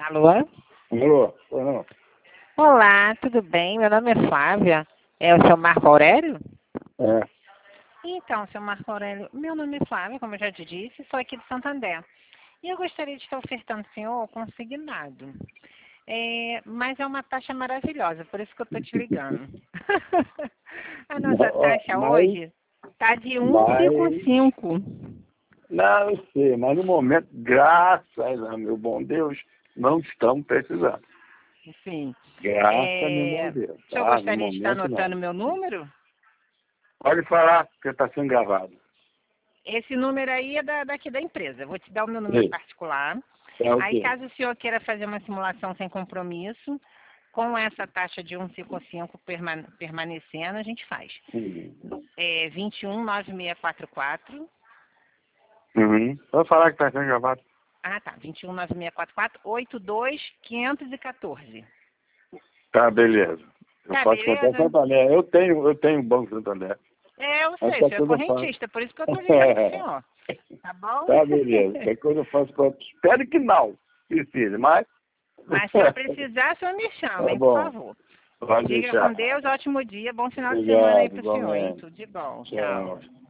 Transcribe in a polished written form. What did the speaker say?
Alô? Alô? Não. Olá, tudo bem? Meu nome é Flávia. É o seu Marco Aurélio? É. Então, seu Marco Aurélio, meu nome é Flávia, como eu já te disse, sou aqui de Santander. E eu gostaria de estar ofertando ao senhor consignado. Mas é uma taxa maravilhosa, por isso que eu estou te ligando. A nossa taxa hoje está de 1,55. Não, eu sei, mas no momento, graças a meu bom Deus, não estamos precisando. Sim. Graças a meu bom Deus. O senhor Tá? gostaria de estar anotando meu número? Pode falar, porque está sendo gravado. Esse número aí é daqui da empresa. Eu vou te dar o meu número Sim. particular. É o Aí, quê? caso o senhor queira fazer uma simulação sem compromisso, com essa taxa de 1,55 permanecendo, a gente faz. É 219644. Pode falar que está sendo gravado. Ah, tá. 219644 82514. Tá, beleza. Eu Tá, posso contar beleza? Santander. Eu tenho Banco Santander. Eu Mas sei, tá o senhor é tudo fácil. correntista, por isso que eu tô ligando pro senhor. Tá bom? Tá, beleza. Qualquer coisa eu faço para... Espero que não precise, mas... Mas se eu precisar, o senhor me chama, Tá hein, por bom. favor. Pode Fica deixar. com Deus, ótimo dia, bom final de semana aí Obrigado, pro senhor, hein? igualmente. Tudo de bom. Tchau. Tchau.